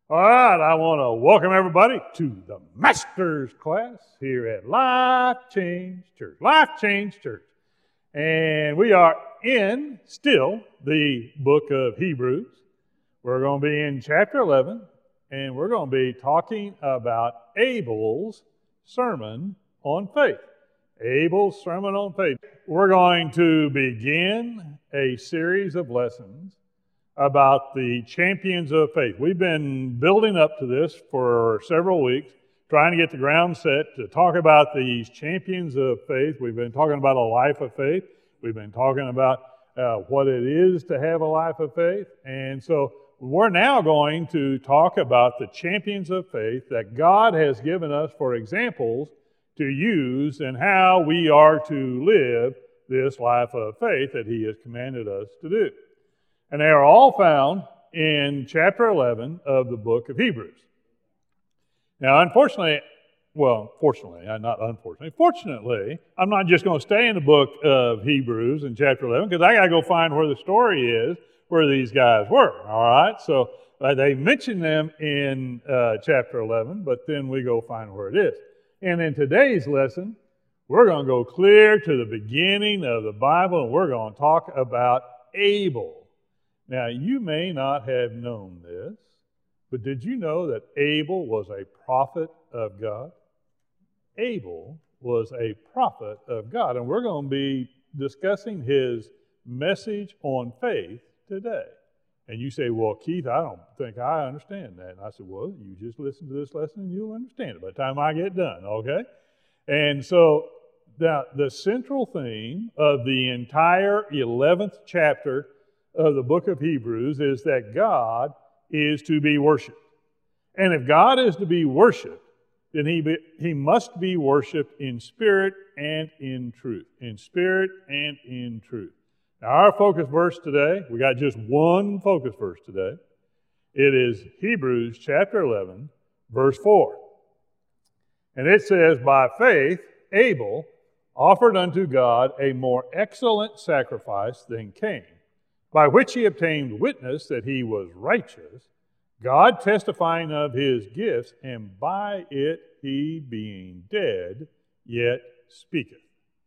All right, I want to welcome everybody to the Master's class here at Life Change Church. Life Change Church. And we are in still the book of Hebrews. We're going to be in chapter 11, and we're going to be talking about Abel's sermon on faith. Abel's sermon on faith. We're going to begin a series of lessons about the champions of faith. We've been building up to this for several weeks, trying to get the ground set to talk about these champions of faith. We've been talking about a life of faith. We've been talking about what it is to have a life of faith. And so we're now going to talk about the champions of faith that God has given us for examples to use and how we are to live this life of faith that He has commanded us to do. And they are all found in chapter 11 of the book of Hebrews. Now, fortunately, I'm not just going to stay in the book of Hebrews in chapter 11 because I got to go find where the story is where these guys were, all right? So they mention them in chapter 11, but then we go find where it is. And in today's lesson, we're going to go clear to the beginning of the Bible, and we're going to talk about Abel. Now, you may not have known this, but did you know that Abel was a prophet of God? Abel was a prophet of God, and we're going to be discussing his message on faith today. And you say, well, Keith, I don't think I understand that. And I said, well, you just listen to this lesson and you'll understand it by the time I get done, okay? And so the central theme of the entire 11th chapter of the book of Hebrews is that God is to be worshiped. And if God is to be worshiped, then he must be worshiped in spirit and in truth. In spirit and in truth. Now our focus verse today, we got just one focus verse today. It is Hebrews chapter 11, verse 4. And it says, by faith Abel offered unto God a more excellent sacrifice than Cain, by which he obtained witness that he was righteous, God testifying of his gifts, and by it he being dead, yet speaketh.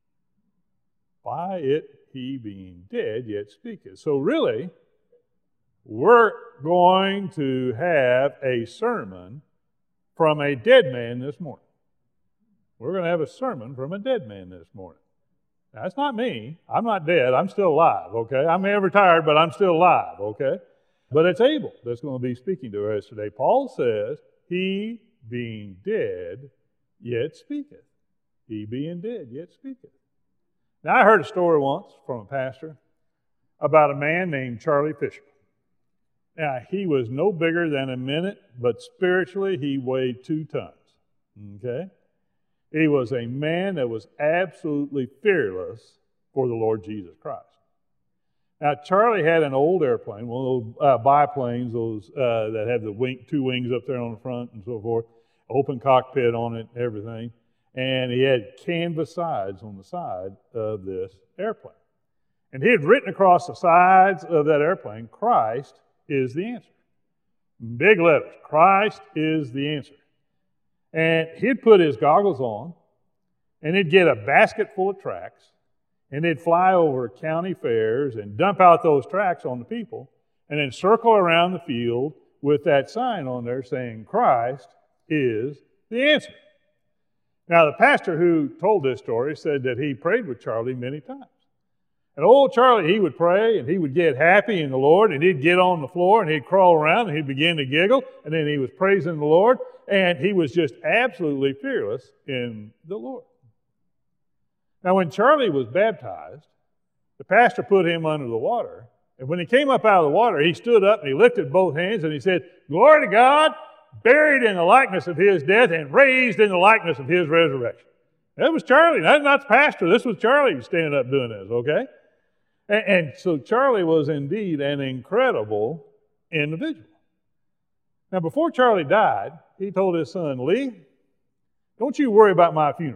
By it he being dead, yet speaketh. So really, we're going to have a sermon from a dead man this morning. We're going to have a sermon from a dead man this morning. Now, that's not me. I'm not dead. I'm still alive, okay? I may have retired, but I'm still alive, okay? But it's Abel that's going to be speaking to us today. Paul says, he being dead, yet speaketh. He being dead, yet speaketh. Now, I heard a story once from a pastor about a man named Charlie Fisher. Now, he was no bigger than a minute, but spiritually he weighed 2 tons, okay? He was a man that was absolutely fearless for the Lord Jesus Christ. Now, Charlie had an old airplane, one of those biplanes, those that have the 2 wings up there on the front and so forth, open cockpit on it, everything. And he had canvas sides on the side of this airplane. And he had written across the sides of that airplane, Christ is the answer. Big letters, Christ is the answer. And he'd put his goggles on, and he'd get a basket full of tracts, and he'd fly over county fairs and dump out those tracts on the people, and then circle around the field with that sign on there saying, Christ is the answer. Now, the pastor who told this story said that he prayed with Charlie many times. And old Charlie, he would pray, and he would get happy in the Lord, and he'd get on the floor, and he'd crawl around, and he'd begin to giggle, and then he was praising the Lord, and he was just absolutely fearless in the Lord. Now, when Charlie was baptized, the pastor put him under the water, and when he came up out of the water, he stood up, and he lifted both hands, and he said, Glory to God, buried in the likeness of His death, and raised in the likeness of His resurrection. That was Charlie. That's not the pastor. This was Charlie standing up doing this, okay? And so Charlie was indeed an incredible individual. Now, before Charlie died, he told his son, Lee, don't you worry about my funeral.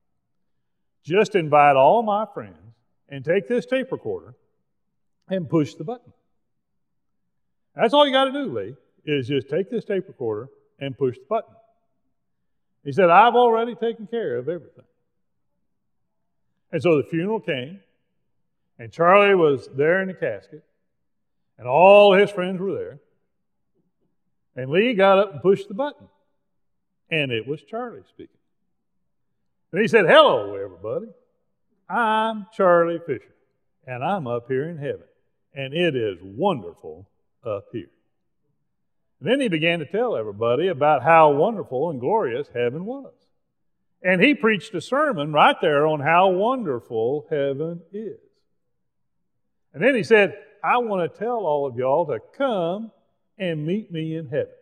Just invite all my friends and take this tape recorder and push the button. That's all you got to do, Lee. is just take this tape recorder and push the button. He said, I've already taken care of everything. And so the funeral came, and Charlie was there in the casket, and all his friends were there. And Lee got up and pushed the button, and it was Charlie speaking. And he said, hello, everybody. I'm Charlie Fisher, and I'm up here in heaven, and it is wonderful up here. And then he began to tell everybody about how wonderful and glorious heaven was. And he preached a sermon right there on how wonderful heaven is. And then he said, I want to tell all of y'all to come and meet me in heaven.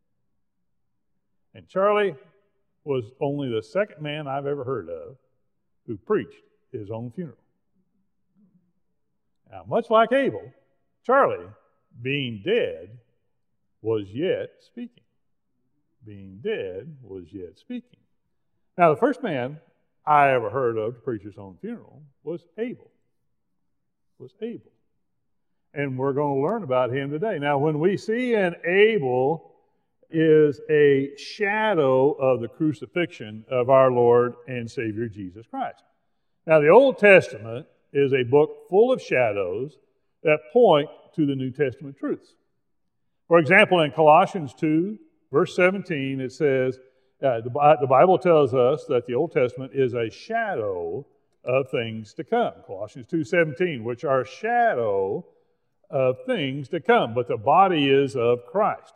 And Charlie was only the second man I've ever heard of who preached his own funeral. Now, much like Abel, Charlie, being dead, was yet speaking. Being dead was yet speaking. Now, the first man I ever heard of to preach his own funeral was Abel. And we're going to learn about him today. Now, when we see an Abel is a shadow of the crucifixion of our Lord and Savior Jesus Christ. Now, the Old Testament is a book full of shadows that point to the New Testament truths. For example, in Colossians 2, verse 17, it says, the Bible tells us that the Old Testament is a shadow of things to come. Colossians 2:17, which are a shadow of things to come, but the body is of Christ.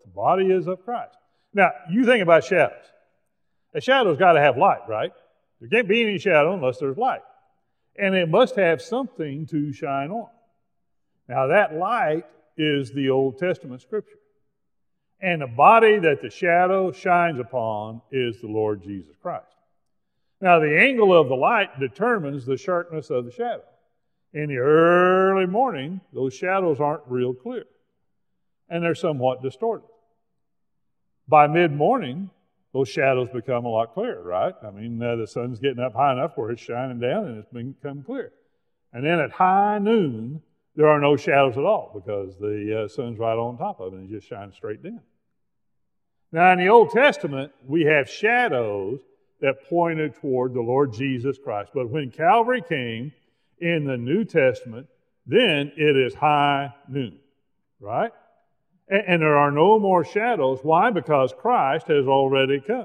Now, you think about shadows. A shadow's got to have light, right? There can't be any shadow unless there's light. And it must have something to shine on. Now, that light is the Old Testament Scripture. And the body that the shadow shines upon is the Lord Jesus Christ. Now, the angle of the light determines the sharpness of the shadow. In the early morning, those shadows aren't real clear, and they're somewhat distorted. By mid-morning, those shadows become a lot clearer, right? I mean, the sun's getting up high enough where it's shining down and it's become clear. And then at high noon, there are no shadows at all because the sun's right on top of it and it just shines straight down. Now, in the Old Testament, we have shadows that pointed toward the Lord Jesus Christ. But when Calvary came in the New Testament, then it is high noon, right? And there are no more shadows. Why? Because Christ has already come.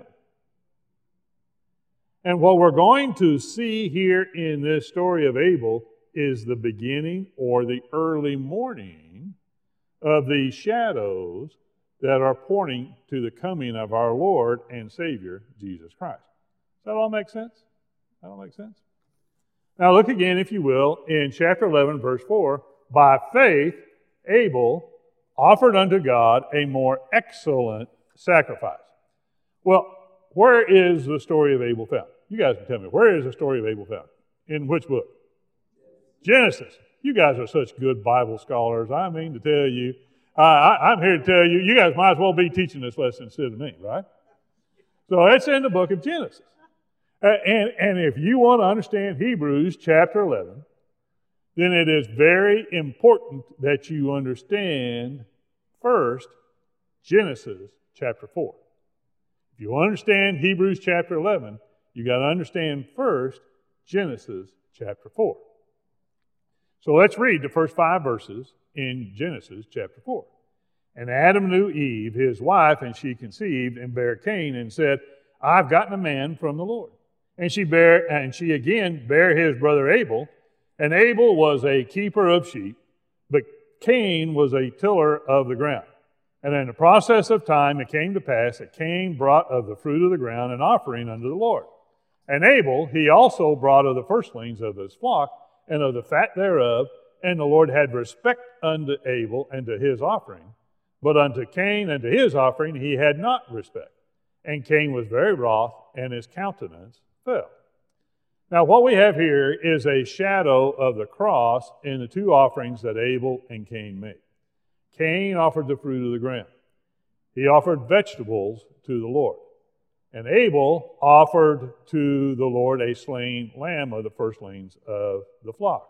And what we're going to see here in this story of Abel is the beginning or the early morning of these shadows that are pointing to the coming of our Lord and Savior, Jesus Christ. Does that all make sense? Now look again, if you will, in chapter 11, verse 4. By faith, Abel offered unto God a more excellent sacrifice. Well, where is the story of Abel found? You guys can tell me, where is the story of Abel found? In which book? Genesis. You guys are such good Bible scholars. I mean to tell you, I'm here to tell you, you guys might as well be teaching this lesson instead of me, right? So it's in the book of Genesis. And if you want to understand Hebrews chapter 11, then it is very important that you understand first Genesis chapter 4. If you understand Hebrews chapter 11, you got to understand first Genesis chapter 4. So let's read the first 5 verses in Genesis chapter 4. And Adam knew Eve, his wife, and she conceived and bare Cain and said, I've gotten a man from the Lord. And she again bare his brother Abel. And Abel was a keeper of sheep, but Cain was a tiller of the ground. And in the process of time it came to pass that Cain brought of the fruit of the ground an offering unto the Lord. And Abel he also brought of the firstlings of his flock and of the fat thereof. And the Lord had respect unto Abel and to his offering. But unto Cain and to his offering he had not respect. And Cain was very wroth, and his countenance fell. Now, what we have here is a shadow of the cross in the 2 offerings that Abel and Cain made. Cain offered the fruit of the ground. He offered vegetables to the Lord. And Abel offered to the Lord a slain lamb of the firstlings of the flock.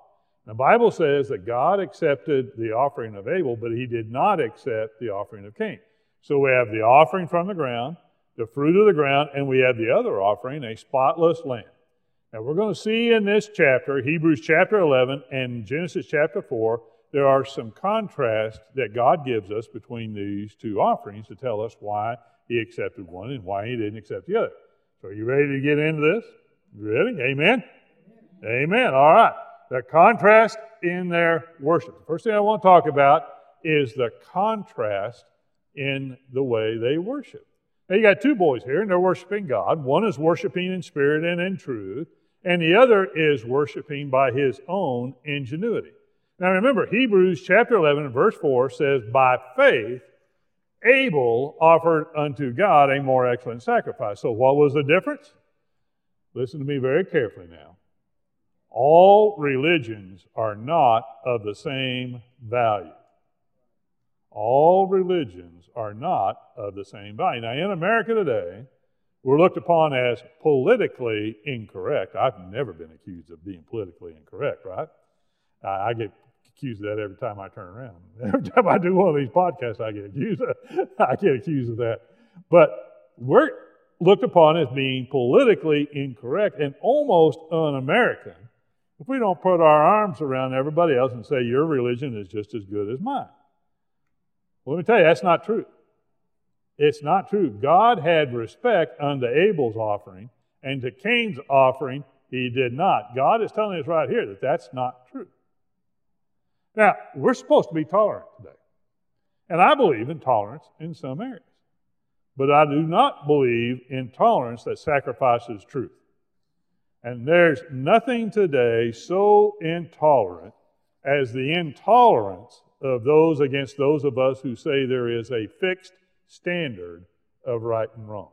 The Bible says that God accepted the offering of Abel, but he did not accept the offering of Cain. So we have the offering from the ground, the fruit of the ground, and we have the other offering, a spotless lamb. Now we're going to see in this chapter, Hebrews chapter 11 and Genesis chapter 4, there are some contrasts that God gives us between these two offerings to tell us why he accepted one and why he didn't accept the other. So are you ready to get into this? You ready? Amen? Amen. All right. The contrast in their worship. The first thing I want to talk about is the contrast in the way they worship. Now you got two boys here, and they're worshiping God. One is worshiping in spirit and in truth, and the other is worshiping by his own ingenuity. Now remember, Hebrews chapter 11 verse 4 says, by faith Abel offered unto God a more excellent sacrifice. So what was the difference? Listen to me very carefully now. All religions are not of the same value. All religions are not of the same value. Now, in America today, we're looked upon as politically incorrect. I've never been accused of being politically incorrect, right? I get accused of that every time I turn around. Every time I do one of these podcasts, I get accused of that. But we're looked upon as being politically incorrect and almost un-American if we don't put our arms around everybody else and say, your religion is just as good as mine. Well, let me tell you, that's not true. It's not true. God had respect unto Abel's offering, and to Cain's offering, he did not. God is telling us right here that that's not true. Now, we're supposed to be tolerant today. And I believe in tolerance in some areas. But I do not believe in tolerance that sacrifices truth. And there's nothing today so intolerant as the intolerance of those against those of us who say there is a fixed standard of right and wrong.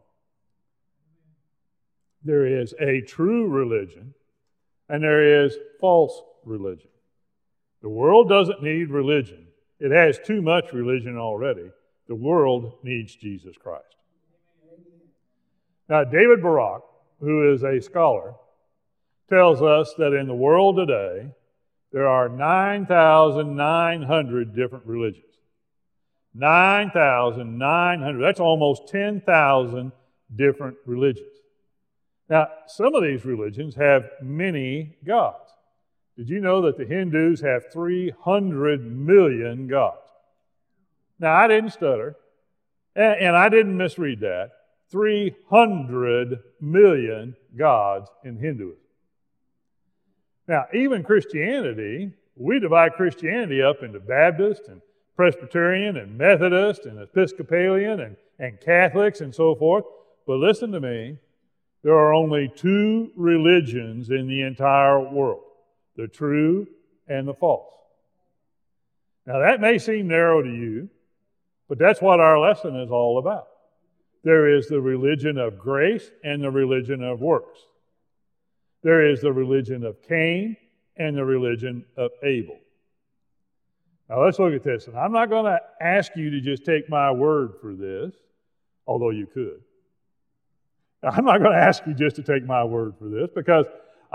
There is a true religion, and there is false religion. The world doesn't need religion. It has too much religion already. The world needs Jesus Christ. Now, David Barak, who is a scholar, tells us that in the world today, there are 9,900 different religions. 9,900. That's almost 10,000 different religions. Now, some of these religions have many gods. Did you know that the Hindus have 300 million gods? Now, I didn't stutter, and I didn't misread that. 300 million gods in Hinduism. Now, even Christianity, we divide Christianity up into Baptist and Presbyterian and Methodist and Episcopalian and Catholics and so forth. But listen to me, there are only two religions in the entire world, the true and the false. Now, that may seem narrow to you, but that's what our lesson is all about. There is the religion of grace and the religion of works. There is the religion of Cain and the religion of Abel. Now let's look at this. And I'm not going to ask you to just take my word for this, although you could. I'm not going to ask you just to take my word for this because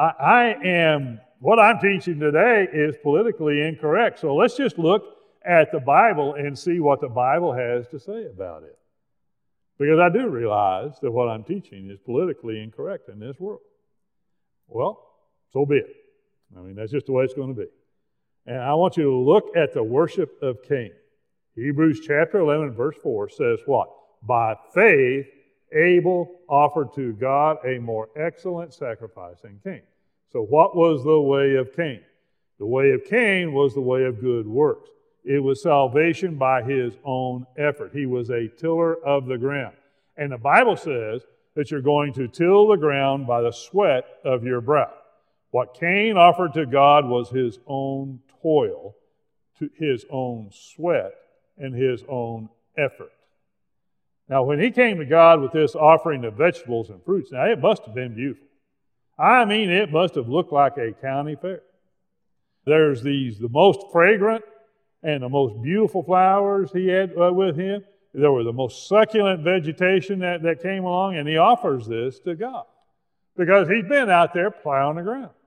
what I'm teaching today is politically incorrect. So let's just look at the Bible and see what the Bible has to say about it. Because I do realize that what I'm teaching is politically incorrect in this world. Well, so be it. I mean, that's just the way it's going to be. And I want you to look at the worship of Cain. Hebrews chapter 11, verse 4 says what? By faith, Abel offered to God a more excellent sacrifice than Cain. So what was the way of Cain? The way of Cain was the way of good works. It was salvation by his own effort. He was a tiller of the ground. And the Bible says that you're going to till the ground by the sweat of your brow. What Cain offered to God was his own toil, his own sweat, and his own effort. Now, when he came to God with this offering of vegetables and fruits, now it must have been beautiful. I mean, it must have looked like a county fair. There's the most fragrant and the most beautiful flowers he had with him. There were the most succulent vegetation that came along, and he offers this to God because he's been out there plowing the ground.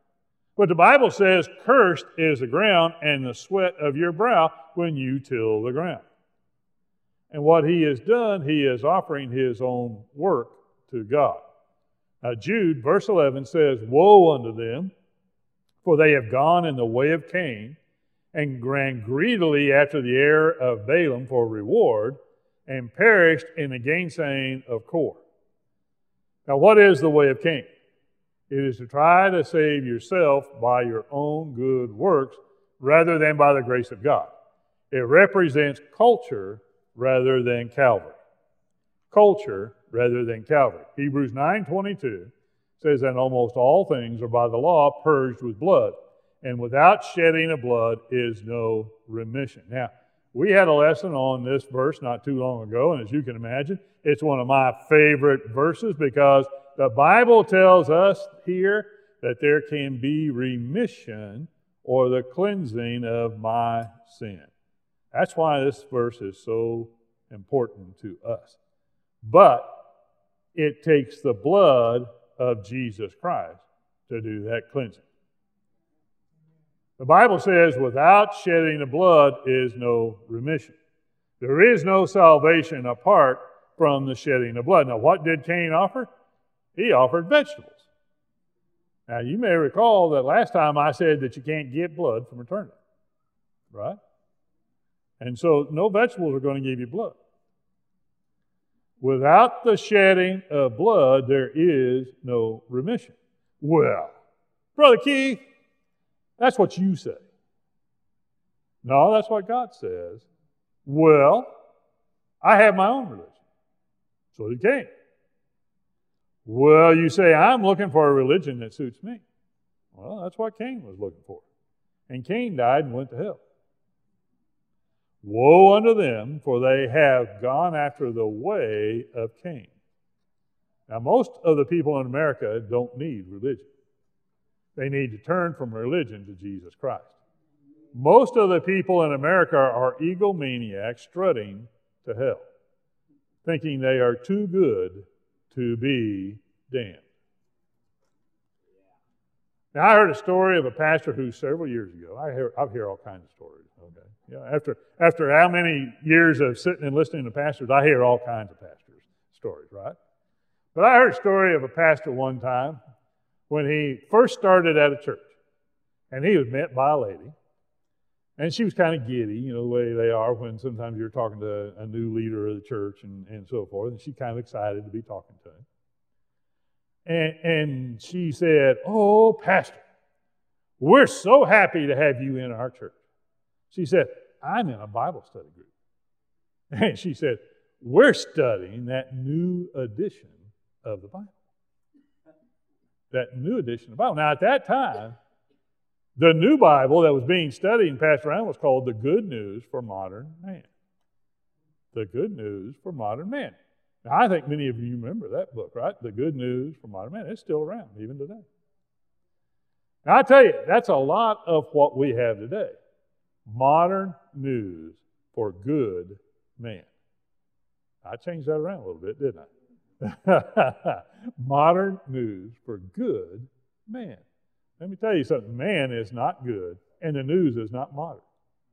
But the Bible says, cursed is the ground and the sweat of your brow when you till the ground. And what he has done, he is offering his own work to God. Now Jude, verse 11 says, woe unto them, for they have gone in the way of Cain, and ran greedily after the heir of Balaam for reward, and perished in the gainsaying of Kor. Now what is the way of Cain? It is to try to save yourself by your own good works rather than by the grace of God. It represents culture rather than Calvary. Culture rather than Calvary. Hebrews 9:22 says that almost all things are by the law purged with blood, and without shedding of blood is no remission. Now, we had a lesson on this verse not too long ago, and as you can imagine, it's one of my favorite verses because the Bible tells us here that there can be remission or the cleansing of my sin. That's why this verse is so important to us. But it takes the blood of Jesus Christ to do that cleansing. The Bible says, without shedding of blood is no remission. There is no salvation apart from the shedding of blood. Now, what did Cain offer? He offered vegetables. Now, you may recall that last time I said that you can't get blood from eternity, right? And so no vegetables are going to give you blood. Without the shedding of blood, there is no remission. Well, Brother Keith, that's what you say. No, that's what God says. Well, I have my own religion. So did Cain. Well, you say, I'm looking for a religion that suits me. Well, that's what Cain was looking for. And Cain died and went to hell. Woe unto them, for they have gone after the way of Cain. Now, most of the people in America don't need religion. They need to turn from religion to Jesus Christ. Most of the people in America are egomaniacs strutting to hell, thinking they are too good to be damned. Now, I heard a story of a pastor who several years ago, I hear all kinds of stories, okay? Yeah, after how many years of sitting and listening to pastors, I hear all kinds of pastors' stories, right? But I heard a story of a pastor one time when he first started at a church, and he was met by a lady, and she was kind of giddy, you know, the way they are when sometimes you're talking to a new leader of the church and so forth, and she's kind of excited to be talking to him. And she said, oh, Pastor, we're so happy to have you in our church. She said, I'm in a Bible study group. And she said, we're studying that new edition of the Bible. That new edition of the Bible. Now, at that time, the new Bible that was being studied and passed around was called The Good News for Modern Man. The Good News for Modern Man. Now, I think many of you remember that book, right? The Good News for Modern Man. It's still around even today. Now, I tell you, that's a lot of what we have today. Modern news for good man. I changed that around a little bit, didn't I? Modern news for good man. Let me tell you something. Man is not good, and the news is not modern.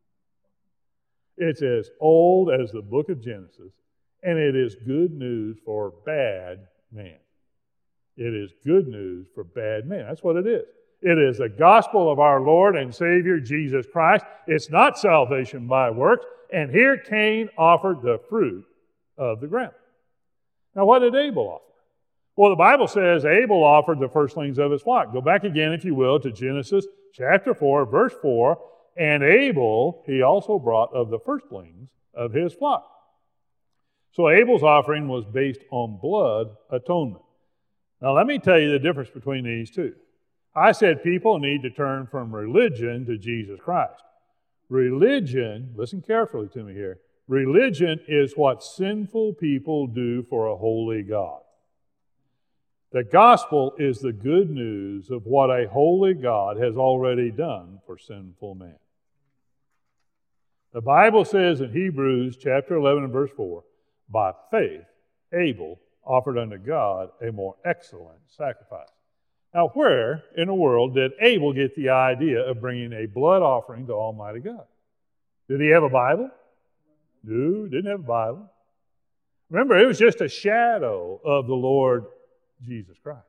It's as old as the book of Genesis, and it is good news for bad man. It is good news for bad man. That's what it is. It is the gospel of our Lord and Savior, Jesus Christ. It's not salvation by works. And here Cain offered the fruit of the ground. Now, what did Abel offer? Well, the Bible says Abel offered the firstlings of his flock. Go back again, if you will, to Genesis chapter 4, verse 4. And Abel, he also brought of the firstlings of his flock. So Abel's offering was based on blood atonement. Now, let me tell you the difference between these two. I said people need to turn from religion to Jesus Christ. Religion, listen carefully to me here, religion is what sinful people do for a holy God. The gospel is the good news of what a holy God has already done for sinful man. The Bible says in Hebrews chapter 11 and verse 4, by faith Abel offered unto God a more excellent sacrifice. Now, where in the world did Abel get the idea of bringing a blood offering to Almighty God? Did he have a Bible? No, didn't have a Bible. Remember, it was just a shadow of the Lord Jesus Christ.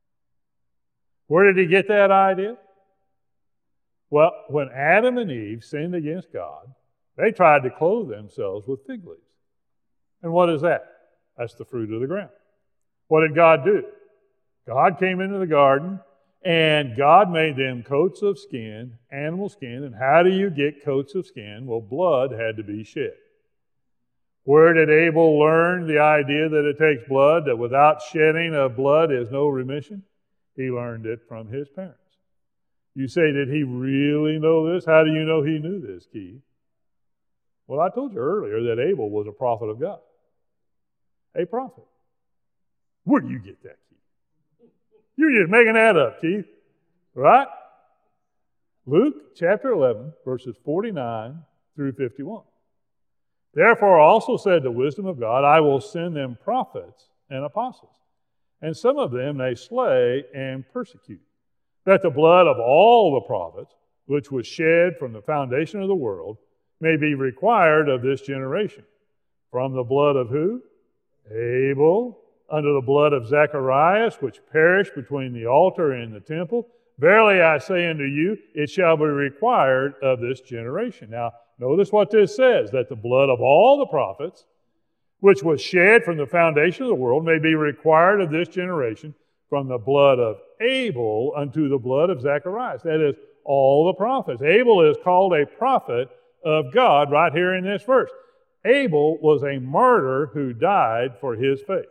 Where did he get that idea? Well, when Adam and Eve sinned against God, they tried to clothe themselves with fig leaves. And what is that? That's the fruit of the ground. What did God do? God came into the garden, and God made them coats of skin, animal skin. And how do you get coats of skin? Well, blood had to be shed. Where did Abel learn the idea that it takes blood, that without shedding of blood is no remission? He learned it from his parents. You say, did he really know this? How do you know he knew this, Keith? Well, I told you earlier that Abel was a prophet of God. A prophet. Where do you get that, Keith? You're just making that up, Keith. Right? Luke chapter 11, verses 49 through 51. Therefore also said the wisdom of God, I will send them prophets and apostles, and some of them they slay and persecute, that the blood of all the prophets, which was shed from the foundation of the world, may be required of this generation. From the blood of who? Abel, unto the blood of Zacharias, which perished between the altar and the temple. Verily I say unto you, it shall be required of this generation. Now, notice what this says, that the blood of all the prophets, which was shed from the foundation of the world, may be required of this generation, from the blood of Abel unto the blood of Zacharias. That is, all the prophets. Abel is called a prophet of God right here in this verse. Abel was a martyr who died for his faith.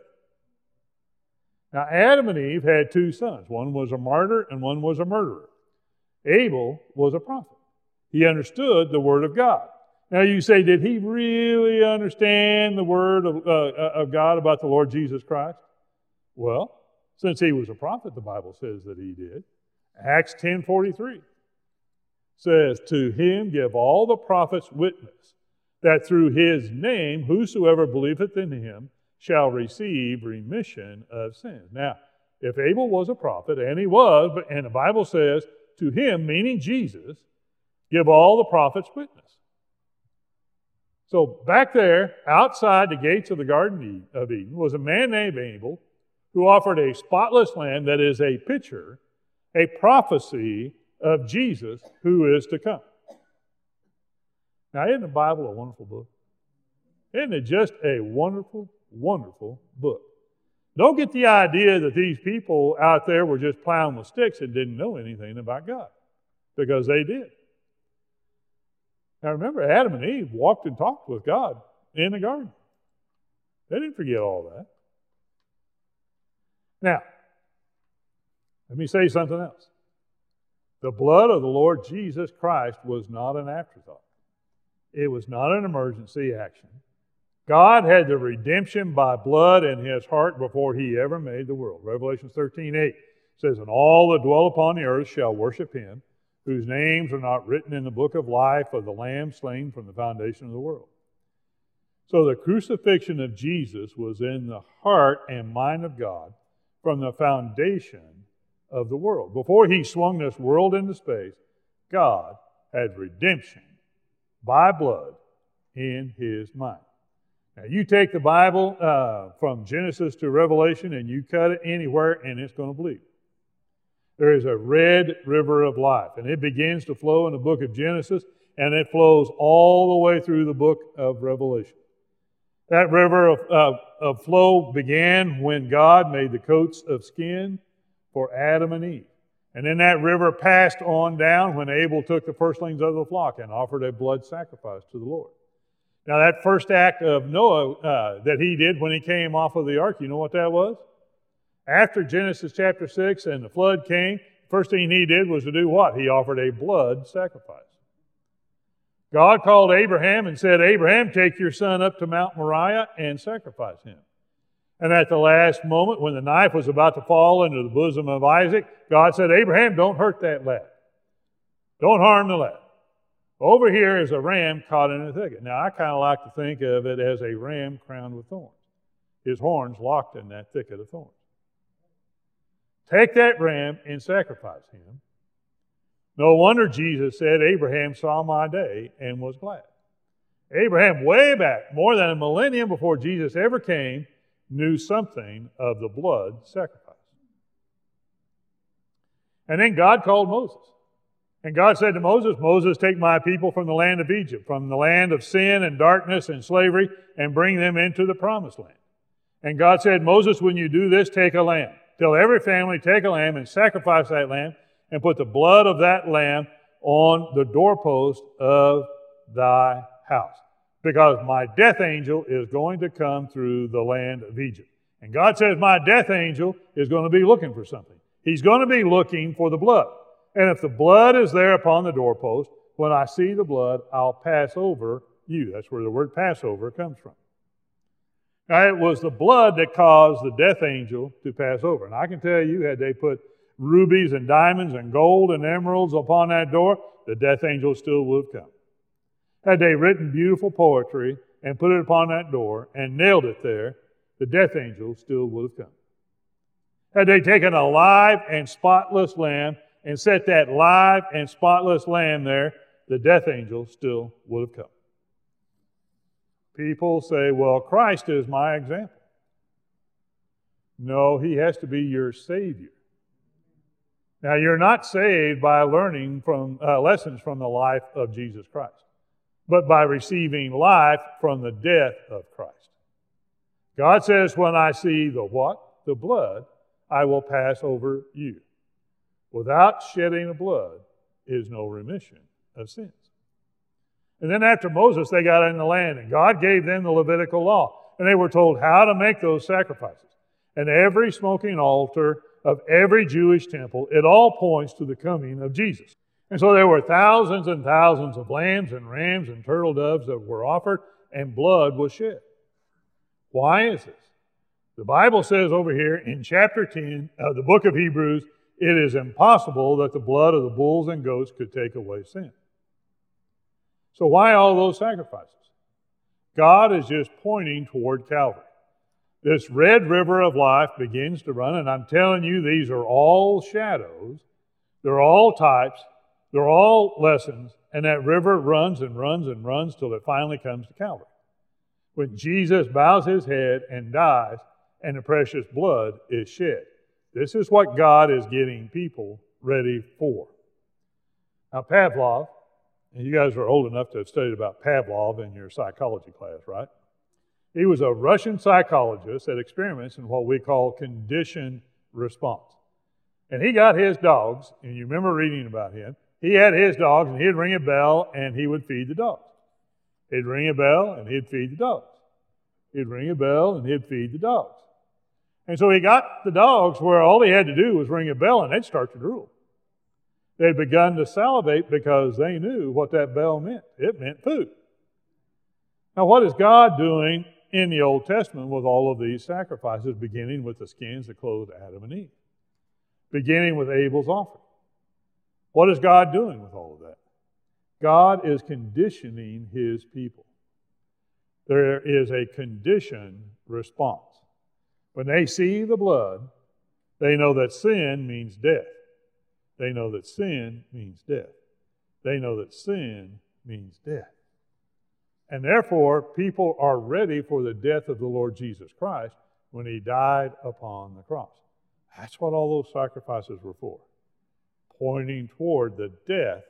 Now, Adam and Eve had two sons. One was a martyr and one was a murderer. Abel was a prophet. He understood the Word of God. Now you say, did he really understand the Word of God about the Lord Jesus Christ? Well, since he was a prophet, the Bible says that he did. Acts 10:43 says, to him give all the prophets witness, that through his name whosoever believeth in him shall receive remission of sins. Now, if Abel was a prophet, and he was, and the Bible says, to him, meaning Jesus, give all the prophets witness. So back there, outside the gates of the Garden of Eden, was a man named Abel who offered a spotless lamb that is a picture, a prophecy of Jesus who is to come. Now, isn't the Bible a wonderful book? Isn't it just a wonderful, wonderful book? Don't get the idea that these people out there were just plowing with sticks and didn't know anything about God, because they did. Now remember, Adam and Eve walked and talked with God in the garden. They didn't forget all that. Now, let me say something else. The blood of the Lord Jesus Christ was not an afterthought. It was not an emergency action. God had the redemption by blood in his heart before he ever made the world. Revelation 13:8 says, and all that dwell upon the earth shall worship him, whose names are not written in the book of life of the Lamb slain from the foundation of the world. So the crucifixion of Jesus was in the heart and mind of God from the foundation of the world. Before he swung this world into space, God had redemption by blood in his mind. Now you take the Bible from Genesis to Revelation and you cut it anywhere and it's going to bleed. There is a red river of life, and it begins to flow in the book of Genesis, and it flows all the way through the book of Revelation. That river of flow began when God made the coats of skin for Adam and Eve. And then that river passed on down when Abel took the firstlings of the flock and offered a blood sacrifice to the Lord. Now that first act of Noah that he did when he came off of the ark, you know what that was? After Genesis chapter 6 and the flood came, first thing he did was to do what? He offered a blood sacrifice. God called Abraham and said, Abraham, take your son up to Mount Moriah and sacrifice him. And at the last moment, when the knife was about to fall into the bosom of Isaac, God said, Abraham, don't hurt that lad. Don't harm the lad. Over here is a ram caught in a thicket. Now, I kind of like to think of it as a ram crowned with thorns. His horns locked in that thicket of thorns. Take that ram and sacrifice him. No wonder Jesus said, Abraham saw my day and was glad. Abraham, way back, more than a millennium before Jesus ever came, knew something of the blood sacrifice. And then God called Moses. And God said to Moses, Moses, take my people from the land of Egypt, from the land of sin and darkness and slavery, and bring them into the promised land. And God said, Moses, when you do this, take a lamb. Tell every family, take a lamb and sacrifice that lamb, and put the blood of that lamb on the doorpost of thy house. Because my death angel is going to come through the land of Egypt. And God says my death angel is going to be looking for something. He's going to be looking for the blood. And if the blood is there upon the doorpost, when I see the blood, I'll pass over you. That's where the word Passover comes from. Now, it was the blood that caused the death angel to pass over. And I can tell you, had they put rubies and diamonds and gold and emeralds upon that door, the death angel still would have come. Had they written beautiful poetry and put it upon that door and nailed it there, the death angel still would have come. Had they taken a live and spotless lamb and set that live and spotless lamb there, the death angel still would have come. People say, well, Christ is my example. No, he has to be your Savior. Now, you're not saved by learning from lessons from the life of Jesus Christ, but by receiving life from the death of Christ. God says, when I see the what? The blood, I will pass over you. Without shedding of blood is no remission of sins. And then after Moses, they got in the land, and God gave them the Levitical law, and they were told how to make those sacrifices. And every smoking altar of every Jewish temple, it all points to the coming of Jesus. And so there were thousands and thousands of lambs and rams and turtle doves that were offered, and blood was shed. Why is this? The Bible says over here in chapter 10 of the book of Hebrews, it is impossible that the blood of the bulls and goats could take away sin. So why all those sacrifices? God is just pointing toward Calvary. This red river of life begins to run, and I'm telling you, these are all shadows. They're all types. They're all lessons. And that river runs and runs and runs till it finally comes to Calvary. When Jesus bows his head and dies, and the precious blood is shed. This is what God is getting people ready for. Now, Pavlov, and you guys are old enough to have studied about Pavlov in your psychology class, right? He was a Russian psychologist that experiments in what we call conditioned response. And he got his dogs, and you remember reading about him. He had his dogs, and he'd ring a bell, and he would feed the dogs. He'd ring a bell, and he'd feed the dogs. He'd ring a bell, and he'd feed the dogs. And so he got the dogs where all he had to do was ring a bell, and they'd start to drool. They'd begun to salivate because they knew what that bell meant. It meant food. Now, what is God doing in the Old Testament with all of these sacrifices, beginning with the skins that clothed Adam and Eve, beginning with Abel's offering? What is God doing with all of that? God is conditioning his people. There is a conditioned response. When they see the blood, they know that sin means death. They know that sin means death. They know that sin means death. And therefore, people are ready for the death of the Lord Jesus Christ when he died upon the cross. That's what all those sacrifices were for, pointing toward the death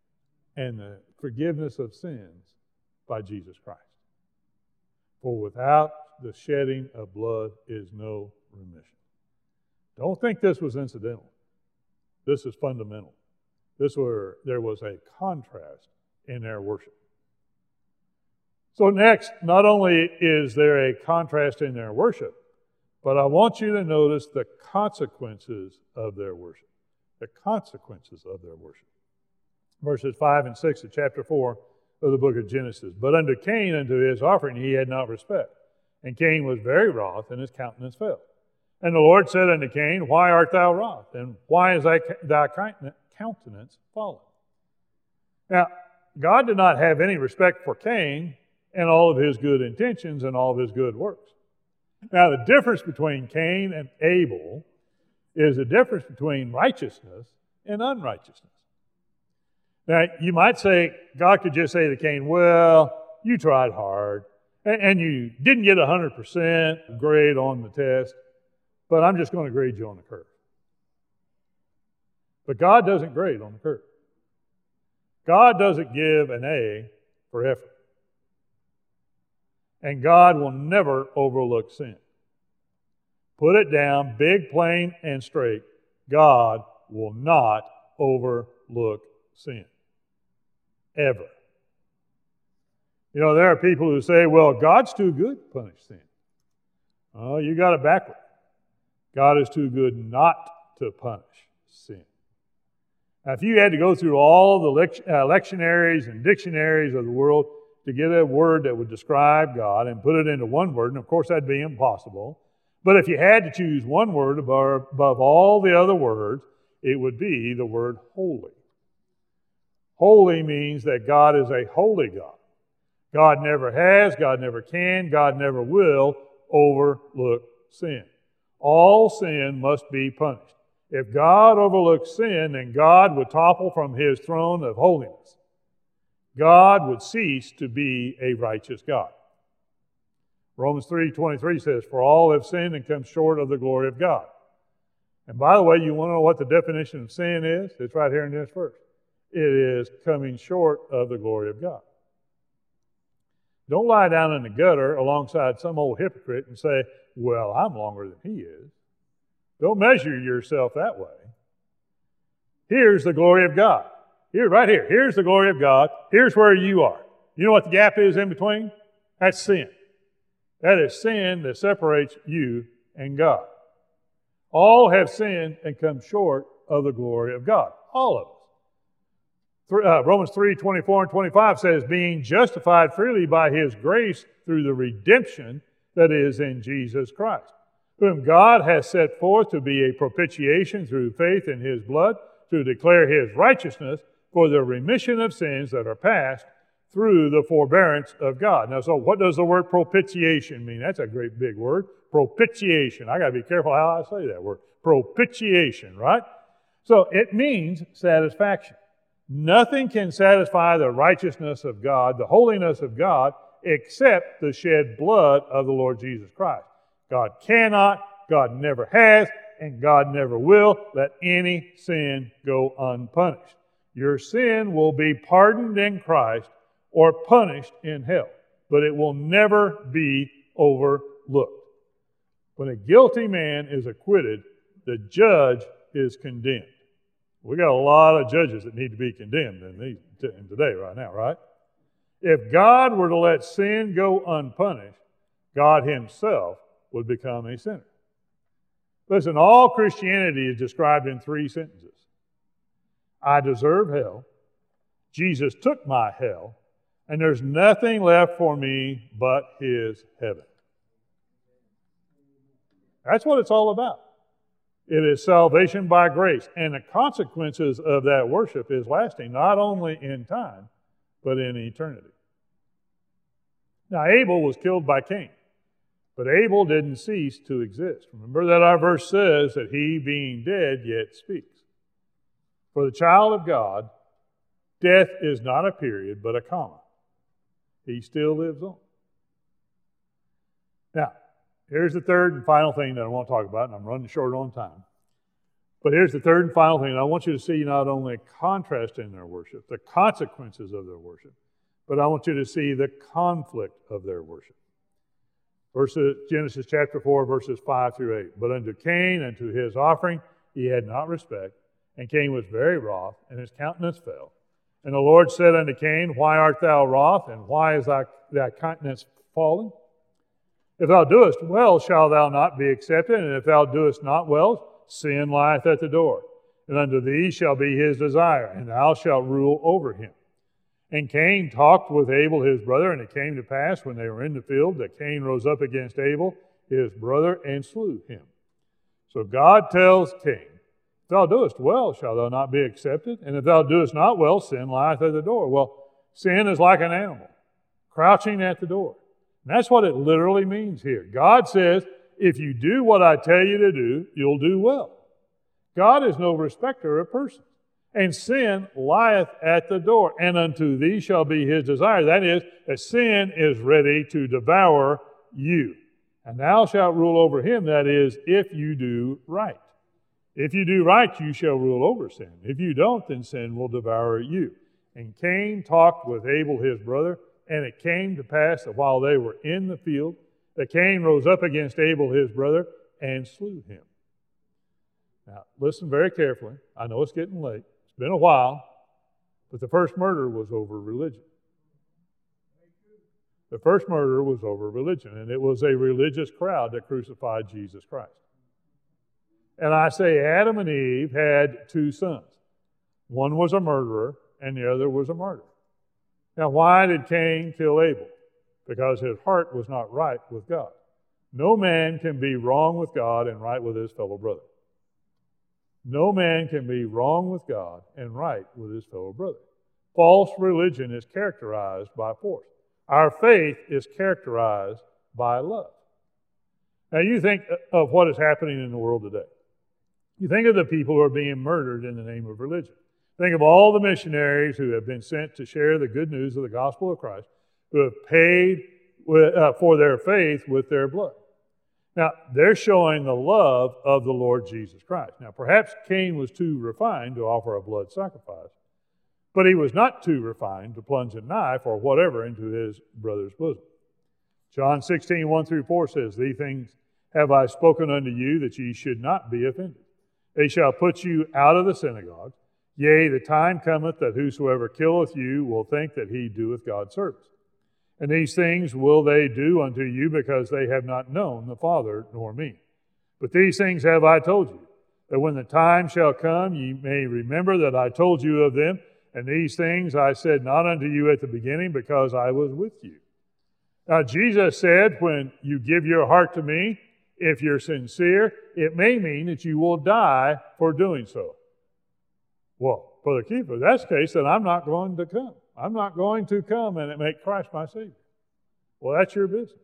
and the forgiveness of sins by Jesus Christ. For without the shedding of blood is no remission. Don't think this was incidental. This is fundamental. There was a contrast in their worship. So next, not only is there a contrast in their worship, but I want you to notice the consequences of their worship. The consequences of their worship. Verses 5 and 6 of chapter 4 of the book of Genesis. But unto Cain, unto his offering, he had not respect. And Cain was very wroth, and his countenance fell. And the Lord said unto Cain, Why art thou wroth? And why is thy countenance fallen? Now, God did not have any respect for Cain and all of his good intentions and all of his good works. Now, the difference between Cain and Abel is the difference between righteousness and unrighteousness. Now, you might say, God could just say to Cain, well, you tried hard, and you didn't get 100% grade on the test, but I'm just going to grade you on the curve. But God doesn't grade on the curve. God doesn't give an A for effort. And God will never overlook sin. Put it down, big, plain, and straight. God will not overlook sin. Ever. You know, there are people who say, well, God's too good to punish sin. Oh, you got it backward. God is too good not to punish sin. Now, if you had to go through all the lectionaries and dictionaries of the world to get a word that would describe God and put it into one word, and of course that'd be impossible, but if you had to choose one word above all the other words, it would be the word holy. Holy means that God is a holy God. God never has, God never can, God never will overlook sin. All sin must be punished. If God overlooks sin, then God would topple from His throne of holiness. God would cease to be a righteous God. Romans 3:23 says, for all have sinned and come short of the glory of God. And by the way, you want to know what the definition of sin is? It's right here in this verse. It is coming short of the glory of God. Don't lie down in the gutter alongside some old hypocrite and say, well, I'm longer than he is. Don't measure yourself that way. Here's the glory of God. Here, right here. Here's the glory of God. Here's where you are. You know what the gap is in between? That's sin. That is sin that separates you and God. All have sinned and come short of the glory of God. All of us. Romans 3:24 and 25 says, being justified freely by His grace through the redemption that is in Jesus Christ, whom God has set forth to be a propitiation through faith in His blood, to declare His righteousness for the remission of sins that are past through the forbearance of God. Now, so what does the word propitiation mean? That's a great big word. Propitiation. I got to be careful how I say that word. Propitiation, right? So it means satisfaction. Nothing can satisfy the righteousness of God, the holiness of God, except the shed blood of the Lord Jesus Christ. God cannot, God never has, and God never will let any sin go unpunished. Your sin will be pardoned in Christ or punished in hell, but it will never be overlooked. When a guilty man is acquitted, the judge is condemned. We got a lot of judges that need to be condemned in today, right now, right? If God were to let sin go unpunished, God Himself would become a sinner. Listen, all Christianity is described in 3 sentences. I deserve hell. Jesus took my hell. And there's nothing left for me but His heaven. That's what it's all about. It is salvation by grace. And the consequences of that worship is lasting not only in time, but in eternity. Now, Abel was killed by Cain. But Abel didn't cease to exist. Remember that our verse says that he, being dead, yet speaks. For the child of God, death is not a period, but a comma. He still lives on. Now, here's the third and final thing that I want to talk about, and I'm running short on time. But here's the third and final thing. I want you to see not only a contrast in their worship, the consequences of their worship, but I want you to see the conflict of their worship. Genesis chapter 4, verses 5 through 8. But unto Cain and to his offering he had not respect, and Cain was very wroth, and his countenance fell. And the Lord said unto Cain, why art thou wroth, and why is thy countenance fallen? If thou doest well, shalt thou not be accepted, and if thou doest not well, sin lieth at the door. And unto thee shall be his desire, and thou shalt rule over him. And Cain talked with Abel his brother, and it came to pass when they were in the field that Cain rose up against Abel his brother and slew him. So God tells Cain, if thou doest well, shalt thou not be accepted, and if thou doest not well, sin lieth at the door. Well, sin is like an animal, crouching at the door. And that's what it literally means here. God says, if you do what I tell you to do, you'll do well. God is no respecter of persons. And sin lieth at the door, and unto thee shall be his desire. That is, that sin is ready to devour you. And thou shalt rule over him, that is, if you do right. If you do right, you shall rule over sin. If you don't, then sin will devour you. And Cain talked with Abel his brother, and it came to pass that while they were in the field, that Cain rose up against Abel his brother and slew him. Now, listen very carefully. I know it's getting late. It's been a while, but the first murder was over religion. The first murder was over religion, and it was a religious crowd that crucified Jesus Christ. And I say Adam and Eve had two sons. One was a murderer, and the other was a martyr. Now, why did Cain kill Abel? Because his heart was not right with God. No man can be wrong with God and right with his fellow brother. No man can be wrong with God and right with his fellow brother. False religion is characterized by force. Our faith is characterized by love. Now, you think of what is happening in the world today. You think of the people who are being murdered in the name of religion. Think of all the missionaries who have been sent to share the good news of the gospel of Christ, who have paid for their faith with their blood. Now, they're showing the love of the Lord Jesus Christ. Now, perhaps Cain was too refined to offer a blood sacrifice, but he was not too refined to plunge a knife or whatever into his brother's bosom. John 16, 1 through 4 says, These things have I spoken unto you, that ye should not be offended. They shall put you out of the synagogues. Yea, the time cometh that whosoever killeth you will think that he doeth God service. And these things will they do unto you, because they have not known the Father nor me. But these things have I told you, that when the time shall come, ye may remember that I told you of them. And these things I said not unto you at the beginning, because I was with you. Now, Jesus said, when you give your heart to me, if you're sincere, it may mean that you will die for doing so. Well, Brother Keeper, if that's the case, then I'm not going to come. I'm not going to come and make Christ my Savior. Well, that's your business.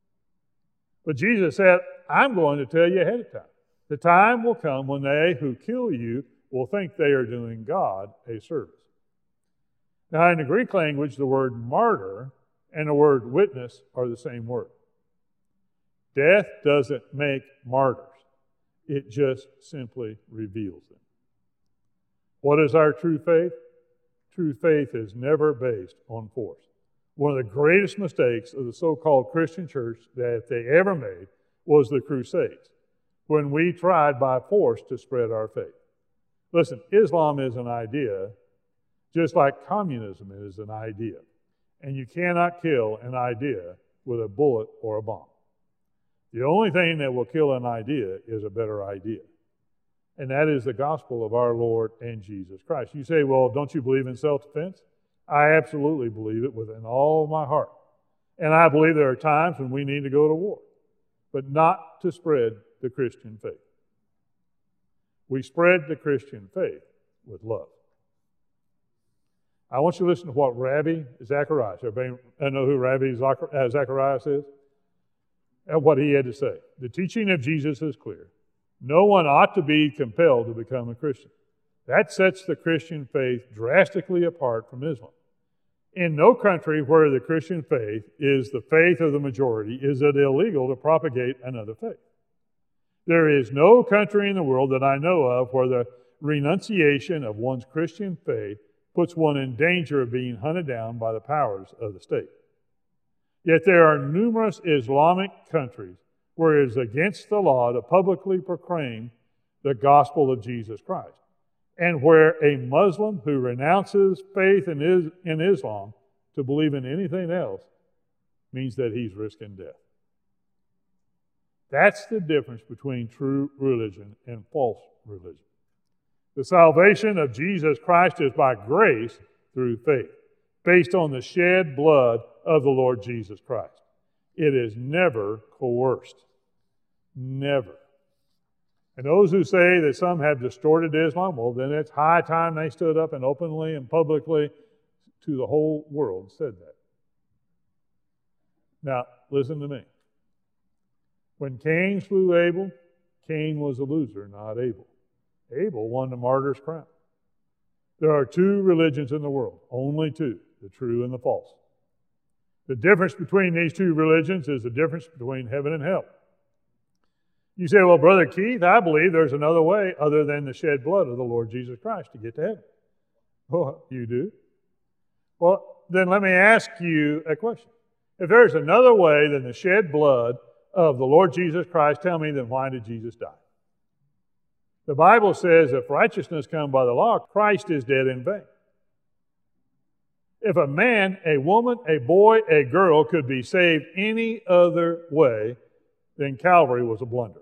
But Jesus said, I'm going to tell you ahead of time. The time will come when they who kill you will think they are doing God a service. Now, in the Greek language, the word martyr and the word witness are the same word. Death doesn't make martyrs. It just simply reveals them. What is our true faith? True faith is never based on force. One of the greatest mistakes of the so-called Christian church that they ever made was the Crusades, when we tried by force to spread our faith. Listen, Islam is an idea, just like communism is an idea. And you cannot kill an idea with a bullet or a bomb. The only thing that will kill an idea is a better idea. And that is the gospel of our Lord and Jesus Christ. You say, well, don't you believe in self-defense? I absolutely believe it with all my heart. And I believe there are times when we need to go to war, but not to spread the Christian faith. We spread the Christian faith with love. I want you to listen to what Rabbi Zacharias, everybody know who Rabbi Zacharias is? And what he had to say. The teaching of Jesus is clear. No one ought to be compelled to become a Christian. That sets the Christian faith drastically apart from Islam. In no country where the Christian faith is the faith of the majority is it illegal to propagate another faith. There is no country in the world that I know of where the renunciation of one's Christian faith puts one in danger of being hunted down by the powers of the state. Yet there are numerous Islamic countries where it is against the law to publicly proclaim the gospel of Jesus Christ, and where a Muslim who renounces faith in Islam to believe in anything else means that he's risking death. That's the difference between true religion and false religion. The salvation of Jesus Christ is by grace through faith, based on the shed blood of the Lord Jesus Christ. It is never coerced. Never. And those who say that some have distorted Islam, well, then it's high time they stood up and openly and publicly to the whole world said that. Now, listen to me. When Cain slew Abel, Cain was a loser, not Abel. Abel won the martyr's crown. There are two religions in the world, only two, the true and the false. The difference between these two religions is the difference between heaven and hell. You say, well, Brother Keith, I believe there's another way other than the shed blood of the Lord Jesus Christ to get to heaven. Oh, you do? Well, then let me ask you a question. If there's another way than the shed blood of the Lord Jesus Christ, tell me, then why did Jesus die? The Bible says if righteousness come by the law, Christ is dead in vain. If a man, a woman, a boy, a girl could be saved any other way, then Calvary was a blunder.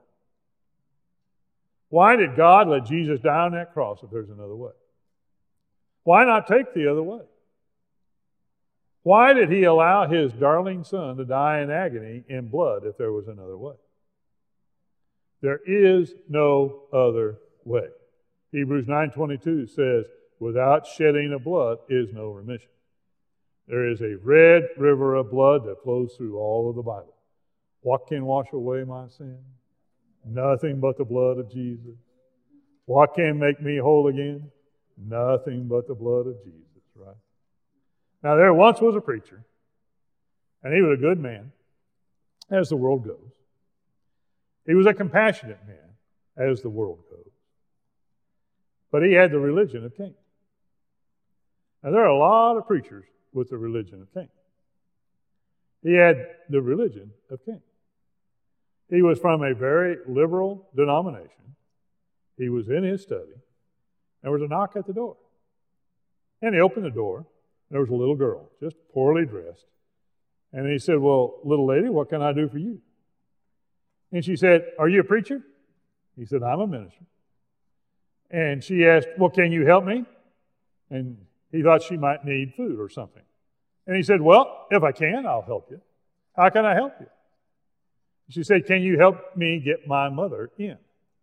Why did God let Jesus die on that cross if there's another way? Why not take the other way? Why did he allow his darling son to die in agony in blood if there was another way? There is no other way. Hebrews 9:22 says, without shedding of blood is no remission. There is a red river of blood that flows through all of the Bible. What can wash away my sin? Nothing but the blood of Jesus. What can make me whole again? Nothing but the blood of Jesus, right? Now, there once was a preacher, and he was a good man, as the world goes. He was a compassionate man, as the world goes. But he had the religion of Cain. Now, there are a lot of preachers with the religion of Cain. He had the religion of Cain. He was from a very liberal denomination. He was in his study. There was a knock at the door. And he opened the door. There was a little girl, just poorly dressed. And he said, well, little lady, what can I do for you? And she said, are you a preacher? He said, I'm a minister. And she asked, well, can you help me? And he thought she might need food or something. And he said, well, if I can, I'll help you. How can I help you? She said, can you help me get my mother in?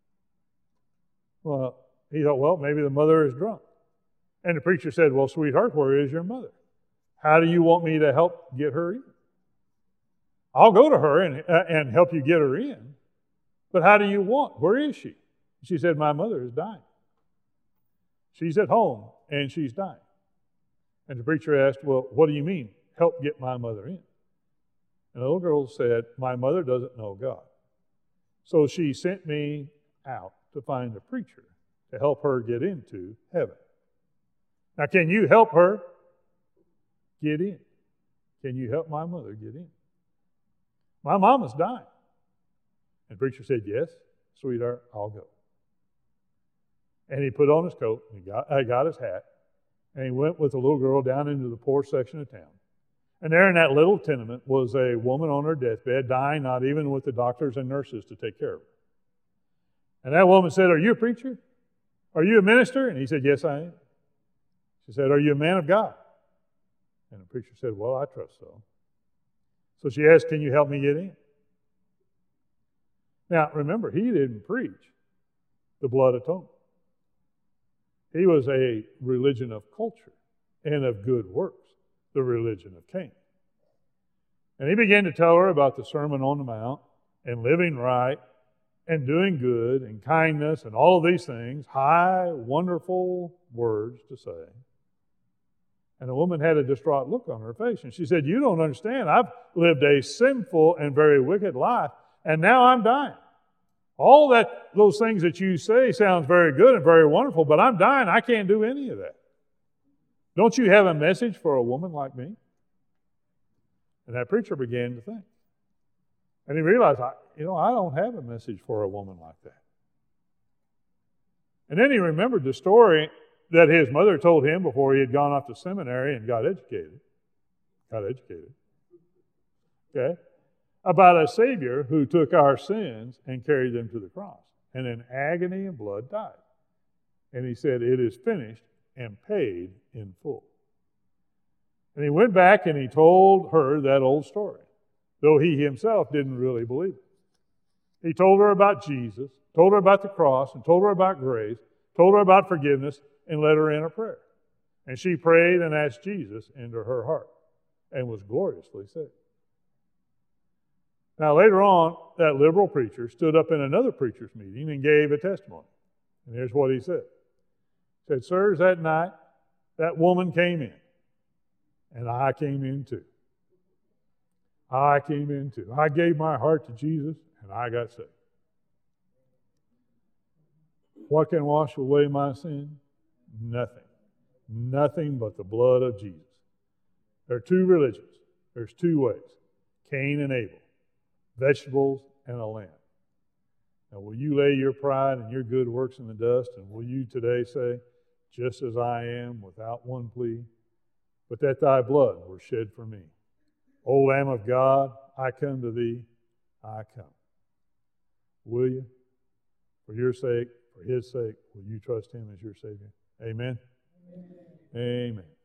Well, he thought, well, maybe the mother is drunk. And the preacher said, well, sweetheart, where is your mother? How do you want me to help get her in? I'll go to her and help you get her in. But how do you want? Where is she? She said, my mother is dying. She's at home and she's dying. And the preacher asked, well, what do you mean, help get my mother in? And the little girl said, my mother doesn't know God. So she sent me out to find a preacher to help her get into heaven. Now, can you help her get in? Can you help my mother get in? My mama's dying. And the preacher said, yes, sweetheart, I'll go. And he put on his coat, and he got his hat, and he went with the little girl down into the poor section of town. And there in that little tenement was a woman on her deathbed, dying, not even with the doctors and nurses to take care of her. And that woman said, are you a preacher? Are you a minister? And he said, yes, I am. She said, are you a man of God? And the preacher said, well, I trust so. So she asked, can you help me get in? Now, remember, he didn't preach the blood atonement. He was a religion of culture and of good works, the religion of Cain. And he began to tell her about the Sermon on the Mount and living right and doing good and kindness and all of these things, high, wonderful words to say. And the woman had a distraught look on her face, and she said, you don't understand. I've lived a sinful and very wicked life, and now I'm dying. All those things that you say sounds very good and very wonderful, but I'm dying. I can't do any of that. Don't you have a message for a woman like me? And that preacher began to think. And he realized, I don't have a message for a woman like that. And then he remembered the story that his mother told him before he had gone off to seminary and got educated. Okay? About a Savior who took our sins and carried them to the cross, and in agony and blood died. And he said, it is finished and paid in full. And he went back and he told her that old story, though he himself didn't really believe it. He told her about Jesus, told her about the cross, and told her about grace, told her about forgiveness, and led her in a prayer. And she prayed and asked Jesus into her heart and was gloriously saved. Now, later on, that liberal preacher stood up in another preacher's meeting and gave a testimony. And here's what he said. He said, sirs, that night, that woman came in. And I came in too. I came in too. I gave my heart to Jesus, and I got saved. What can wash away my sin? Nothing. Nothing but the blood of Jesus. There are two religions. There's two ways. Cain and Abel. Vegetables and a lamb. Now, will you lay your pride and your good works in the dust, and will you today say, just as I am, without one plea, but that thy blood were shed for me? O Lamb of God, I come to thee, I come. Will you? For your sake, for his sake, will you trust him as your Savior? Amen? Amen. Amen.